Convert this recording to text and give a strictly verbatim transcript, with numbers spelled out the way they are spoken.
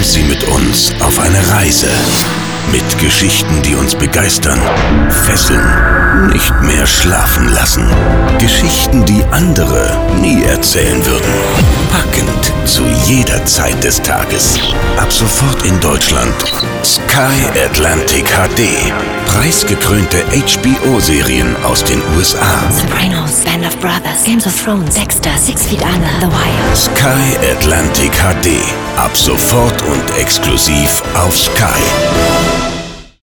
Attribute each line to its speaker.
Speaker 1: Sie mit uns auf eine Reise. Mit Geschichten, die uns begeistern, fesseln, nicht mehr schlafen lassen. Geschichten, die andere nie erzählen würden. Packend zu jeder Zeit des Tages. Ab sofort in Deutschland. Sky Atlantic H D. Preisgekrönte H B O-Serien aus den U S A.
Speaker 2: Sopranos, Band of Brothers, Games of Thrones, Dexter, Six Feet Under, The Wire.
Speaker 1: Sky Atlantic H D. Ab sofort und exklusiv auf Sky.